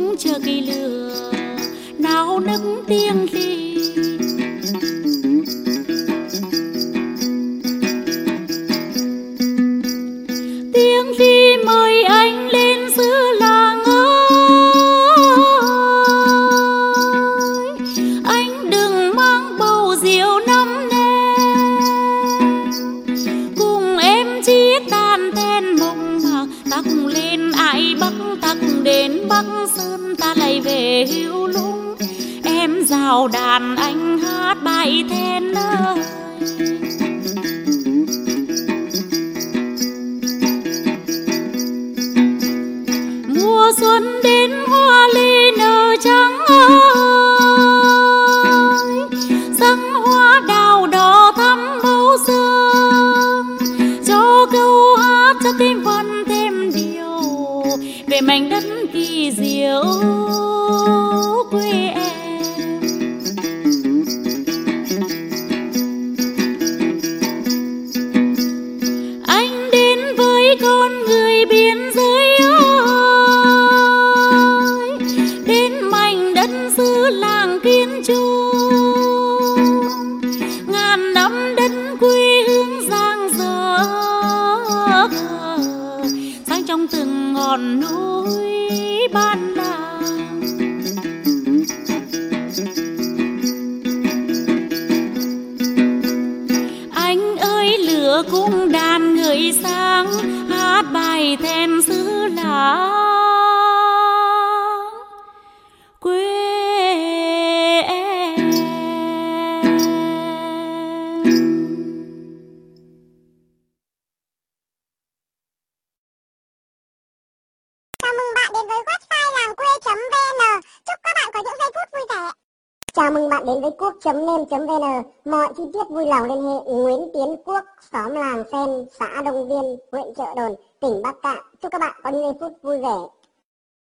đứng chờ cây lửa náo nức tiếng ly. Tiếng ly mời anh lên xứ làng ơi, anh đừng mang bầu rượu năm nay, cùng em chiếc đàn then mộng mạc tắc lên ải Bắc, tắc đến Bắc Sơn ta lại về hữu lũng. Em rào đàn anh hát bài then ơi. Mùa xuân đến hoa ly nở trắng ơi, răng hoa đào đỏ thắm màu sương, cho câu hát cho tim vần thêm điều về mảnh đất kỳ diệu quê em. Anh đến với con người biên giới ơi, đến mảnh đất xứ làng Kiên Trung, ngàn năm đất quê hương giang dở sang trong từng ngọn núi ban làng. Anh ơi lửa cung đàn người sáng hát bài then xứ làng quê em. Chào mừng bạn đến với website làngquê.vn. Chúc các bạn có những giây phút vui vẻ. Chào mừng bạn đến với cuốc.nem.vn. Mọi chi tiết vui lòng liên hệ Nguyễn Tiến Quốc, xóm Làng Sen, xã Đông Viên, huyện Chợ Đồn, tỉnh Bắc Kạn. Chúc các bạn có những giây phút vui vẻ.